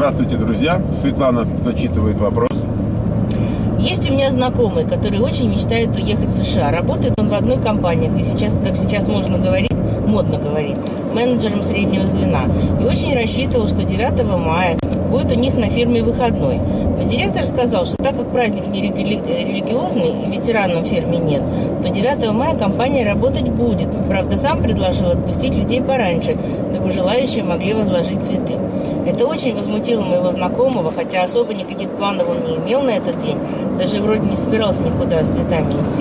Здравствуйте, друзья. Светлана зачитывает вопрос. Есть у меня знакомый, который очень мечтает уехать в США. Работает он в одной компании, где сейчас, как сейчас можно говорить, модно говорить, менеджером среднего звена. И очень рассчитывал, что 9 мая будет у них на фирме выходной. Но директор сказал, что так как праздник не религиозный и ветеранов в фирме нет, то 9 мая компания работать будет. Правда, сам предложил отпустить людей пораньше, дабы желающие могли возложить цветы. Это очень возмутило моего знакомого, хотя особо никаких планов он не имел на этот день. Даже вроде не собирался никуда с цветами идти,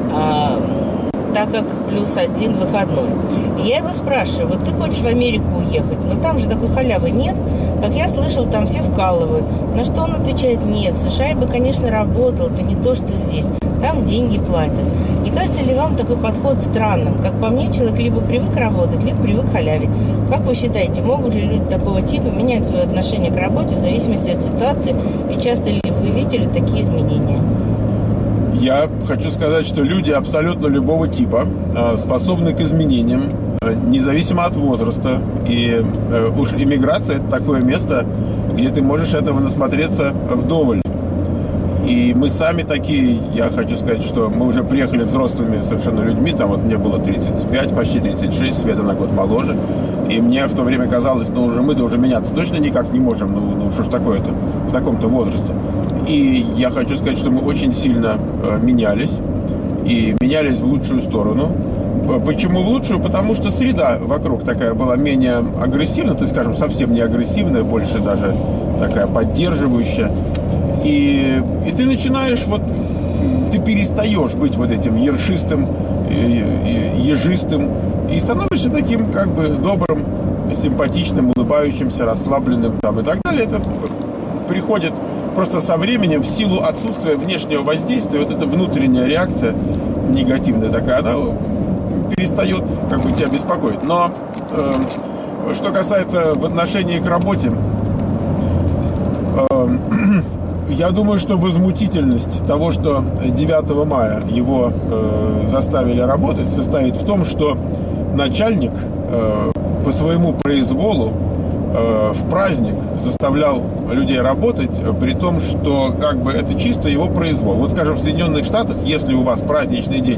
так как +1 выходной. И я его спрашиваю, вот ты хочешь в Америку уехать, но там же такой халявы нет. Как я слышал, там все вкалывают. На что он отвечает, нет, в США я бы, конечно, работал, это не то, что здесь. Там деньги платят. Не кажется ли вам такой подход странным? Как по мне, человек либо привык работать, либо привык халявить. Как вы считаете, могут ли люди такого типа менять свое отношение к работе в зависимости от ситуации? И часто ли вы видели такие изменения? Я хочу сказать, что люди абсолютно любого типа способны к изменениям, независимо от возраста. И уж иммиграция – это такое место, где ты можешь этого насмотреться вдоволь. И мы сами такие, я хочу сказать, что мы уже приехали взрослыми совершенно людьми, там вот мне было 35, почти 36, Света на год моложе, и мне в то время казалось, ну уже мы-то уже меняться точно никак не можем, ну что ж такое-то в таком-то возрасте. И я хочу сказать, что мы очень сильно менялись, и менялись в лучшую сторону. Почему в лучшую? Потому что среда вокруг такая была менее агрессивная, то есть, скажем, совсем не агрессивная, больше даже такая поддерживающая. И ты начинаешь, вот, ты перестаешь быть вот этим ершистым, ежистым, и становишься таким, как бы, добрым, симпатичным, улыбающимся, расслабленным, там, и так далее. Это приходит просто со временем, в силу отсутствия внешнего воздействия, вот эта внутренняя реакция негативная такая, она перестает, как бы, тебя беспокоить. Но что касается в отношении к работе, я думаю, что возмутительность того, что 9 мая его заставили работать, состоит в том, что начальник по своему произволу в праздник заставлял людей работать, при том, что как бы это чисто его произвол. Вот, скажем, в Соединенных Штатах, если у вас праздничный день,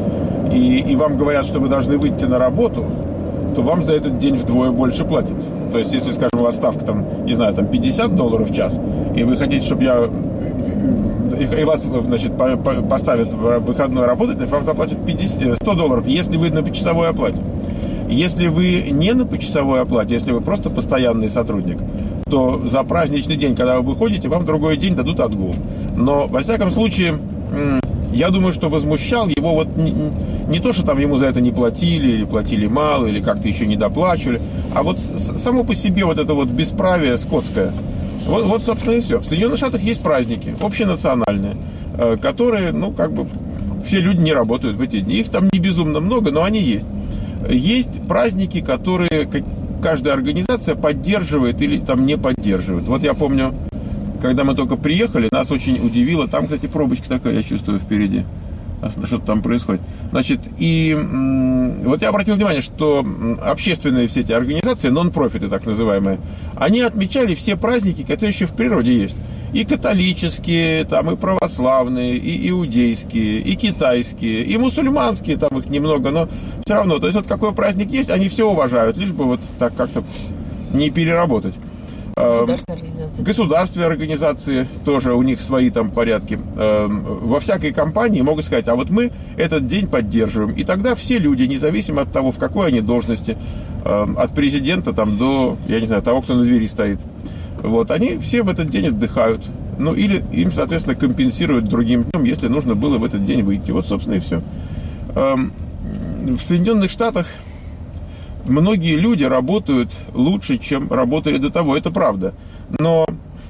и вам говорят, что вы должны выйти на работу, то вам за этот день вдвое больше платят. То есть, если, скажем, у вас ставка, там, не знаю, там $50 в час, и вы хотите, чтобы и вас, значит, поставят в выходной работать, вам заплатят $100, если вы на почасовой оплате. Если вы не на почасовой оплате, если вы просто постоянный сотрудник, то за праздничный день, когда вы выходите, вам другой день дадут отгул. Но, во всяком случае, я думаю, что возмущал его вот не то, что там ему за это не платили, или платили мало, или как-то еще не доплачивали, а вот само по себе вот это вот бесправие скотское. Вот, собственно, и все. В Соединенных Штатах есть праздники, общенациональные, которые, ну, как бы, все люди не работают в эти дни. Их там не безумно много, но они есть. Есть праздники, которые каждая организация поддерживает или там не поддерживает. Вот я помню, когда мы только приехали, нас очень удивило. Там, кстати, пробочка такая, я чувствую, впереди. Что-то там происходит. Значит, и вот я обратил внимание, что общественные все эти организации, нон-профиты так называемые, они отмечали все праздники, которые еще в природе есть. И католические, там, и православные, и иудейские, и китайские, и мусульманские, там их немного, но все равно. То есть вот какой праздник есть, они все уважают, лишь бы вот так как-то не переработать. Государственные организации тоже, у них свои там порядки. Во всякой компании могут сказать, а вот мы этот день поддерживаем. И тогда все люди, независимо от того, в какой они должности, от президента там до, я не знаю, того, кто на двери стоит, вот, они все в этот день отдыхают. Ну, или им, соответственно, компенсируют другим днем, если нужно было в этот день выйти. Вот, собственно, и все. В Соединенных Штатах многие люди работают лучше, чем работали до того, это правда. Но,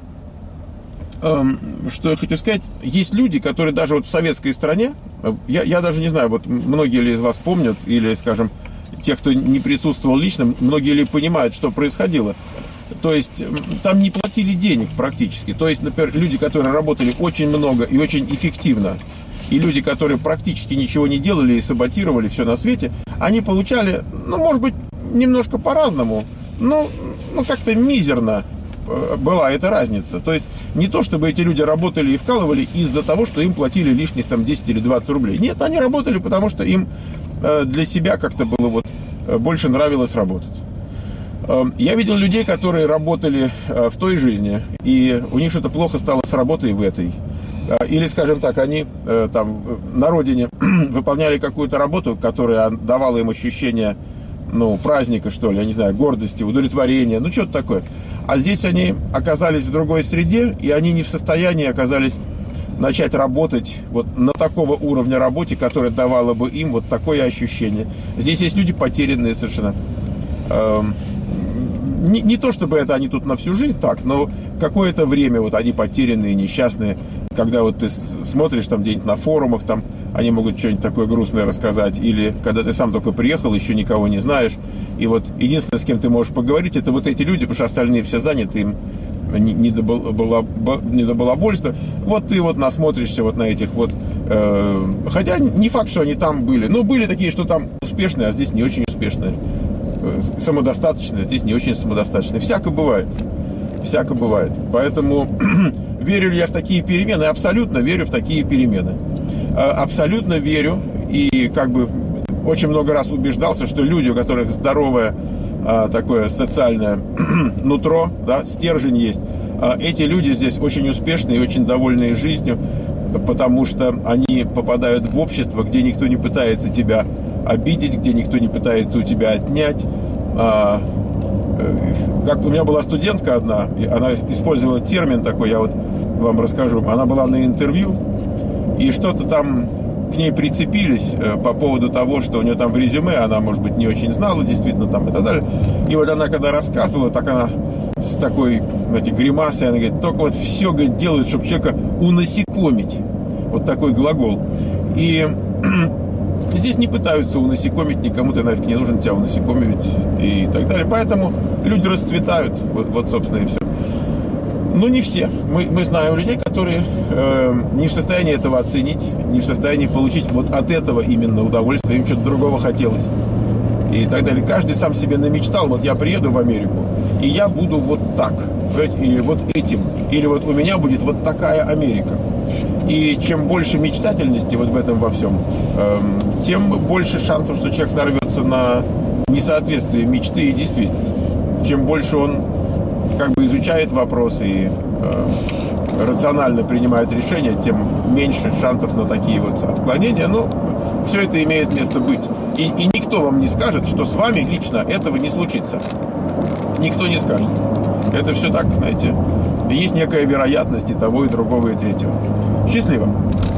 что я хочу сказать, есть люди, которые даже вот в советской стране, я даже не знаю, вот многие ли из вас помнят, или, скажем, те, кто не присутствовал лично, многие ли понимают, что происходило. То есть, там не платили денег практически. То есть, например, люди, которые работали очень много и очень эффективно, и люди, которые практически ничего не делали и саботировали все на свете, они получали, ну, может быть, немножко по-разному, но как-то мизерно была эта разница. То есть не то, чтобы эти люди работали и вкалывали из-за того, что им платили лишних там 10 или 20 рублей. Нет, они работали, потому что им для себя как-то было вот больше нравилось работать. Я видел людей, которые работали в той жизни, и у них что-то плохо стало с работой в этой. Или, скажем так, они там на родине выполняли какую-то работу, которая давала им ощущение, ну, праздника, что ли, я не знаю, гордости, удовлетворения, ну, что-то такое. А здесь они оказались в другой среде, и они не в состоянии оказались начать работать вот на такого уровня работе, которая давала бы им вот такое ощущение. Здесь есть люди потерянные совершенно. Не то, чтобы это они тут на всю жизнь так, но какое-то время вот они потерянные, несчастные. Когда вот ты смотришь там где-нибудь на форумах, там они могут что-нибудь такое грустное рассказать. Или когда ты сам только приехал, еще никого не знаешь. И вот единственное, с кем ты можешь поговорить, это вот эти люди, потому что остальные все заняты, им не до балабольства. Вот ты вот насмотришься вот на этих вот... хотя не факт, что они там были. Но были такие, что там успешные, а здесь не очень успешные. Самодостаточные, здесь не очень самодостаточные. Всяко бывает. Всяко бывает. Поэтому верю ли я в такие перемены? Абсолютно верю в такие перемены. Абсолютно верю. И как бы очень много раз убеждался, что люди, у которых здоровое такое социальное нутро, да, стержень есть, эти люди здесь очень успешные и очень довольные жизнью, потому что они попадают в общество, где никто не пытается тебя обидеть, где никто не пытается у тебя отнять. Как у меня была студентка одна, она использовала термин такой, я вот вам расскажу. Она была на интервью, и что-то там к ней прицепились по поводу того, что у нее там в резюме, она, может быть, не очень знала, действительно, там и так далее. И вот она, когда рассказывала, так она с такой, знаете, гримасой, она говорит, только вот все, говорит, делают, чтобы человека унасекомить. Вот такой глагол. И здесь не пытаются унасекомить, никому ты нафиг не нужен, тебя унасекомить и так далее. Поэтому люди расцветают, вот собственно, и все. Но не все. Мы знаем людей, которые не в состоянии этого оценить, не в состоянии получить вот от этого именно удовольствие, им что-то другого хотелось. И так далее. Каждый сам себе намечтал, вот я приеду в Америку, и я буду вот так, и вот этим. Или вот у меня будет вот такая Америка. И чем больше мечтательности вот в этом во всем, тем больше шансов, что человек нарвется на несоответствие мечты и действительности. Чем больше он как бы изучает вопросы и рационально принимает решения, тем меньше шансов на такие вот отклонения. Но все это имеет место быть. И никто вам не скажет, что с вами лично этого не случится. Никто не скажет. Это все так, знаете, есть некая вероятность и того, и другого, и третьего. Счастливо!